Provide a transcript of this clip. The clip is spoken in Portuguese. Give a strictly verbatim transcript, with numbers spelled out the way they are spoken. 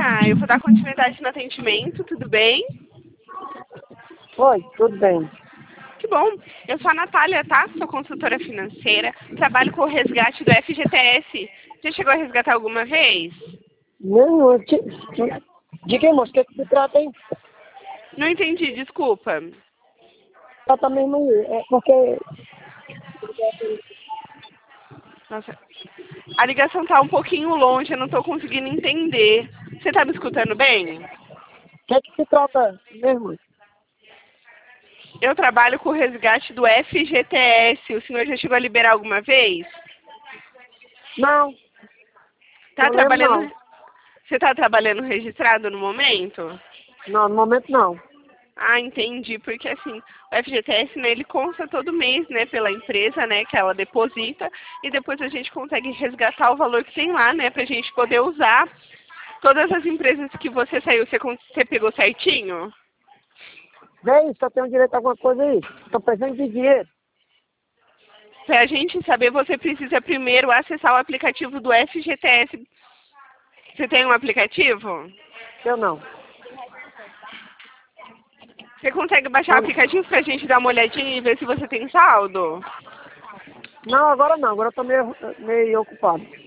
Ah, eu vou dar continuidade no atendimento, tudo bem? Oi, tudo bem. Que bom. Eu sou a Natália, tá? Sou consultora financeira. Trabalho com o resgate do F G T S. Já chegou a resgatar alguma vez? Não, eu te... Diga aí, moço, o que, que se trata, hein? Não entendi, desculpa. Trata mesmo aí, é porque... Nossa, a ligação tá um pouquinho longe, eu não tô conseguindo entender. Você tá me escutando bem? O que, que se trata mesmo? Eu trabalho com o resgate do F G T S. O senhor já chegou a liberar alguma vez? Não, Tá não lembro trabalhando... não. Você tá trabalhando registrado no momento? Não, no momento não. Ah, entendi, porque assim, o F G T S, né, ele consta todo mês, né, pela empresa, né, que ela deposita, e depois a gente consegue resgatar o valor que tem lá, né, pra gente poder usar. Todas as empresas que você saiu, você, con- você pegou certinho? Vem, só tenho direito a alguma coisa aí. Tô precisando de dinheiro. Pra gente saber, você precisa primeiro acessar o aplicativo do F G T S. Você tem um aplicativo? Eu não. Você consegue baixar o Não, aplicativo pra gente dar uma olhadinha e ver se você tem saldo? não agora não, agora eu tô meio, meio ocupado.